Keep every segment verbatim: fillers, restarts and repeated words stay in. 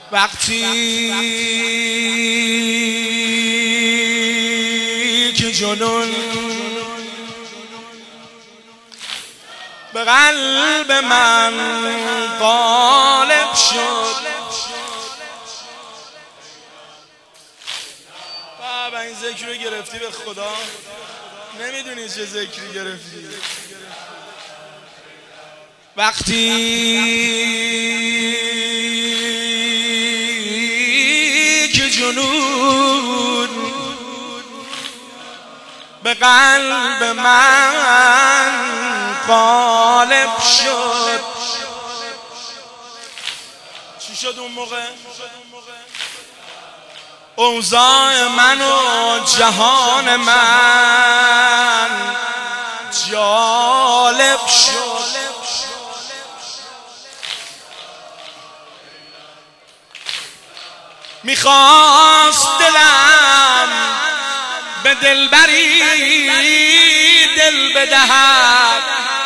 وقتی که جنون به قلب من غالب شد. بابا این ذکر رو گرفتی به خدا، نمیدونی چه ذکری گرفتی. وقتی که جنون به قلب من غالب شد. چی شد اون موقع؟ اوضاع من و جهان من جالب شد. میخواست دلم به دلبری دل بدهد،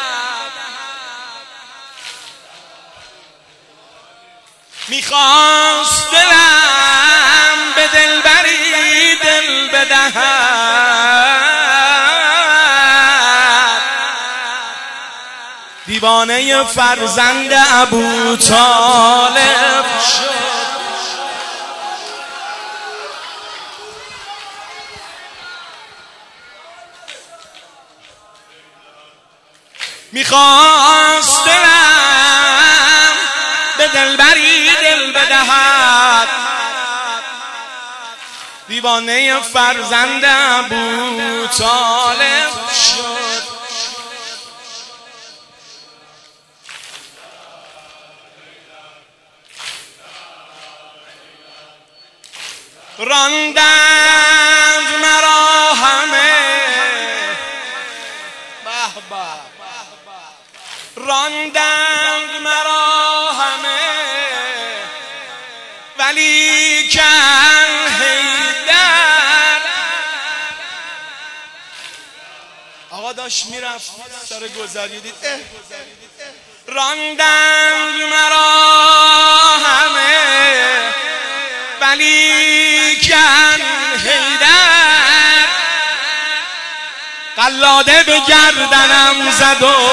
میخواست دلم به دلبری دل بدهد. دیوانه فرزند ابوطالب شد. میخواست دلم به دلبری دل بدهد، دیوانه فرزند ابوطالب شد. راندند مرا همه راندند مرا همه ولی کن حیدر. آقا داشت میرفت سر گذری دید راندند مرا همه ولی کن حیدر. قلاده به گردنم زد و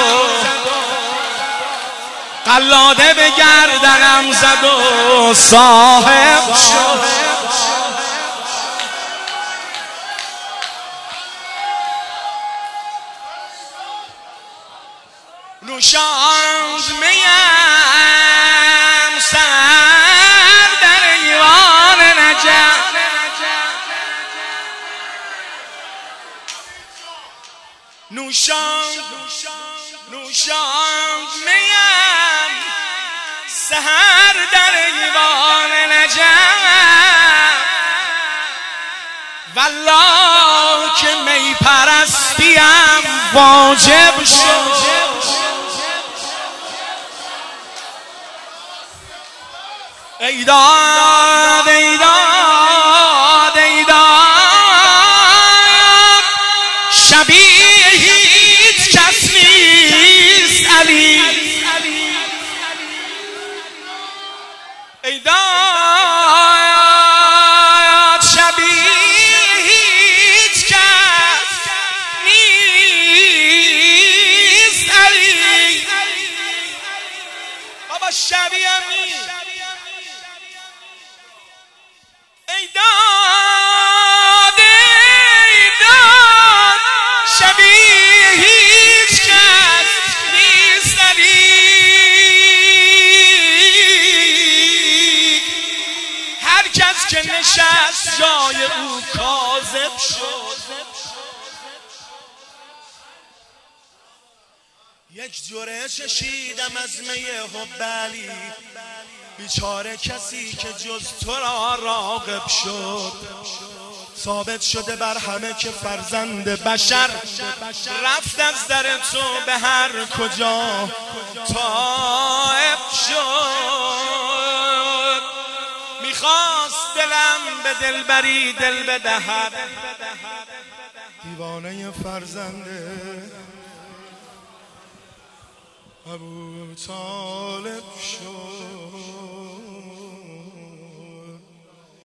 قلاده به گردنم زد و صاحب شد. نوشاند میم سر در ایوان نجف، نوشاند نوشاند میم سهر در ایوان نجف. والله که می پرستیم واجب شد. ای داد ای داد ای داد شبیه هیچ کس نیست علی. ای داد شبیه هیچ کس نیست علی. بابا شبیه هم نیست. ای داد ای داد شبیه هیچ کس نیست علی. هر کس که نشست جای او کاذب شد. یک جرعه چشیدم از می حب علی، بیچاره کسی که جز تو را راغب شد. ثابت شده بر همه که فرزند بشر رفت از در تو به هر کجا تائب شد. میخواست دلم به دلبری دل بدهد، دیوانه فرزند ابوطالب شد.